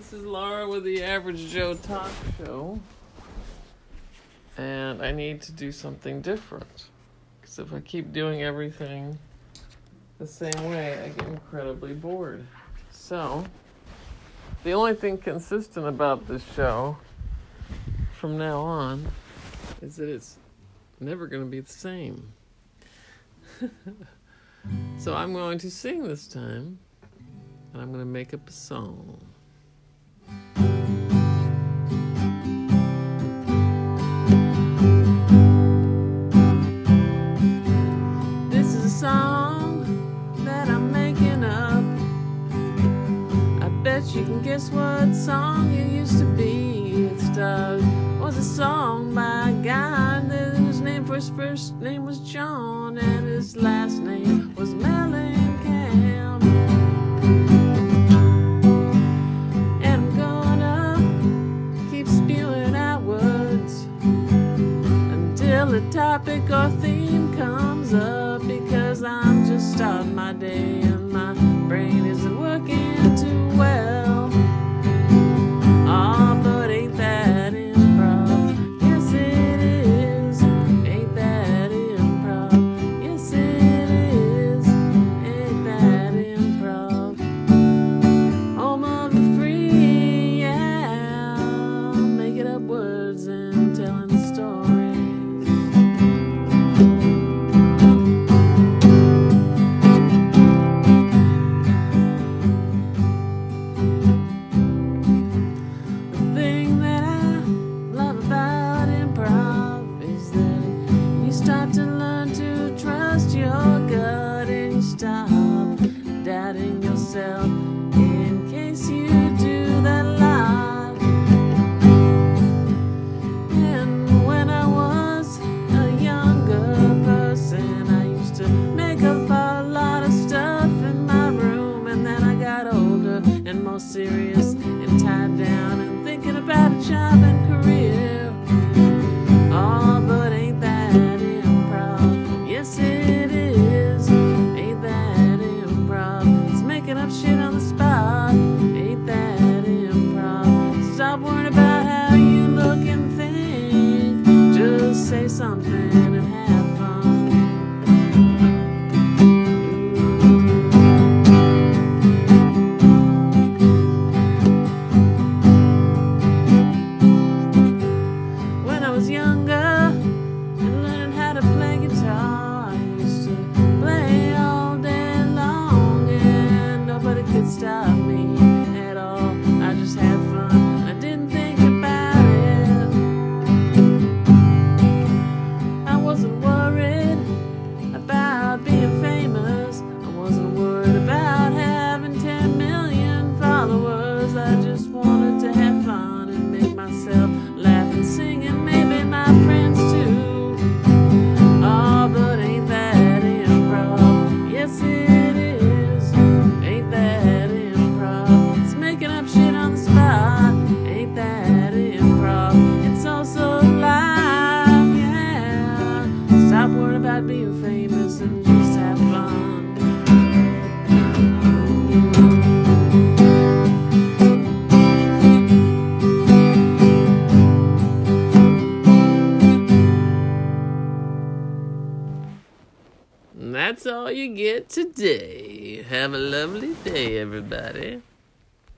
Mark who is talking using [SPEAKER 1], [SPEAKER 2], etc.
[SPEAKER 1] This is Laura with the Average Joe Talk Show. And I need to do something different. Because if I keep doing everything the same way, I get incredibly bored. So, the only thing consistent about this show from now on is that it's never going to be the same. So I'm going to sing this time, and I'm going to make up a song. This is a song that I'm making up. I bet you can guess what song it used to be. It was a song by a guy whose name for his first name was John, and his last name was Mellencamp. And I'm gonna keep spewing out words until a topic or theme comes up, because I'm just starting my day and my brain isn't working too well. Oh, but ain't that improv? Yes, it is. Ain't that improv? Yes, it is. Ain't that improv? Home of the free, yeah. Making up words and telling stories. Start to learn to trust your gut, and you stop doubting yourself in case you do that a lot. And when I was a younger person, I used to make up a lot of stuff in my room, and then I got older and more serious and tied down and thinking about a job and career. Oh, but ain't that yes, it is. Ain't that improv? It's making up shit on the spot. Ain't that improv? Stop worrying about how you look and think. Just say something and have fun. When I was younger and learning how to play guitar, play all day long, and nobody could stop me at all. I just had fun, I didn't think about it. I wasn't worried about being famous. I wasn't worried about having 10 million followers. I just wanted to have fun and make myself laugh and sing, and maybe my friends too. Oh, but ain't that improv? Yes, it is. Ain't that improv? It's making up shit on the spot. Ain't that improv? It's also live, yeah. Stop worrying about being famous and just have fun. And that's all you get today. Have a lovely day, everybody.